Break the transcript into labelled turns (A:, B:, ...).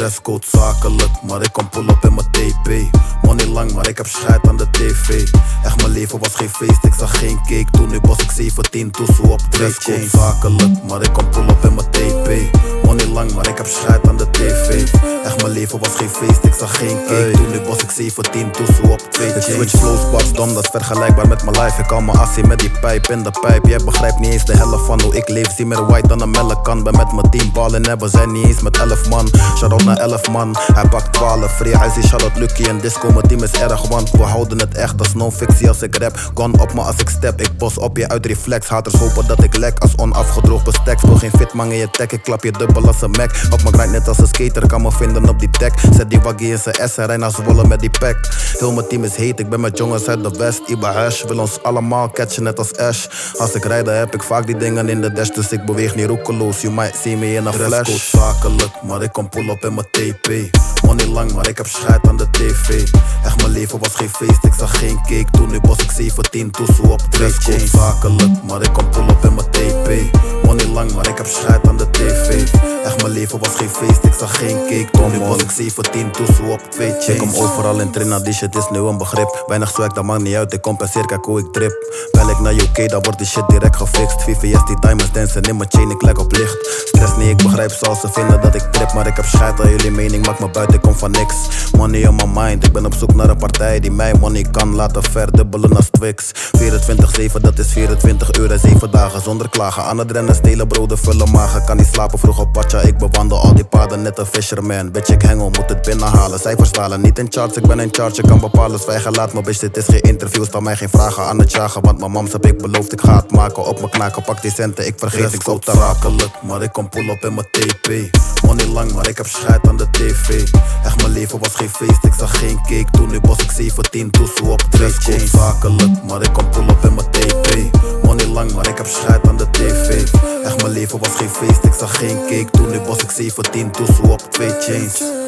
A: Dresscode zakelijk, maar ik kom pull op in mijn TP. Money lang, maar ik heb scheid aan de tv. Echt mijn leven was geen feest, ik zag geen cake. Toen nu was ik 17, toesoe op dresscode zakelijk, maar ik kom pull op in mijn TP. Money lang, maar ik heb scheid aan de tv. Echt mijn leven was geen feest, ik zag geen cake. Toen nu was ik 17, toesoe op 2 chains. Ik switch flows, pas dom, dat is vergelijkbaar met mijn life. Ik hou mijn assie met die pijp in de pijp. Jij begrijpt niet eens de helft van hoe ik leef. Zie meer white dan een melkkan. Ben met mijn team ballen hebben, zijn niet eens met 11 man. Shout-out naar 11 man, hij pakt 12. Free IC, shout-out Lucky en Disco. Mijn team is erg, want we houden het echt. Dat is non-fictie als ik rap. Gun op me als ik step, ik bos op je uit reflex. Haters hopen dat ik lek als onafgedroogd bestek. Speel geen fitman in je tech, ik klap je dubbel als een Mac. Op mijn grind net als een skater, kan me vinden op die deck. Zet die waggie in zijn S en rij naar Zwolle met die pack. Heel mijn team is heet, ik ben met jongens uit de West. Iba Hash wil ons allemaal catchen net als Ash. Als ik rijd dan heb ik vaak die dingen in de dash. Dus ik beweeg niet roekeloos, you might see me in a flash. Dresscode zakelijk, maar ik kom pull op in mijn TP. Money lang, maar ik heb scheid aan de tv. Echt mijn leven was geen feest, ik zag geen cake. Toen nu was ik 17, toesoe op dresscode zakelijk, maar ik kom pull op in mijn TP. Money lang, maar ik heb scheid aan de tv. Echt mijn leven was geen feest, ik zag geen cake. Toen nu was ik 17, toesoe op 2 chains. Ik kom overal in Trinidad, die shit is nu een begrip. Weinig swag, dat maakt niet uit, ik compenseer, kijk hoe ik trip. Bel ik naar UK, dan wordt die shit direct gefixt. VVS, die diamonds dansen in mijn chain, ik lek op licht. Stress niet, ik begrijp zoals ze vinden dat ik trip. Maar ik heb scheid aan jullie mening, maak me buiten, ik kom van niks. Money on my mind, ik ben op zoek naar een partij die mij money kan laten verdubbelen als Twix. 24/7, dat is 24 uur en 7 dagen zonder klagen. Aan het rennen, stelen, broden, vullen magen. Kan niet slapen, vroeg op patja, ik bewandel al die paden net een fisherman. Bitch, ik hengel, moet het binnenhalen. Cijfers dalen, niet in charge, ik ben in charge. Ik kan bepalen, zwijgen, laat me bitch, dit is geen interview. Stel mij geen vragen aan het jagen, want mijn mams heb ik beloofd. Ik ga het maken, op mijn knaken, pak die centen, ik vergeet, ik zou te rakelijk. Maar ik kom pull op in mijn TP. Money lang, maar ik heb scheid aan de tv. Echt mijn leven was geen feest, ik zag geen cake. Toen nu was ik 17, toesoe op dresscode zakelijk, maar ik kom pull op in mijn TP. Money lang, maar ik heb scheid aan de tv. Echt mijn leven was geen feest, ik zag geen cake. Toen nu was ik 17, toesoe op 2 chains.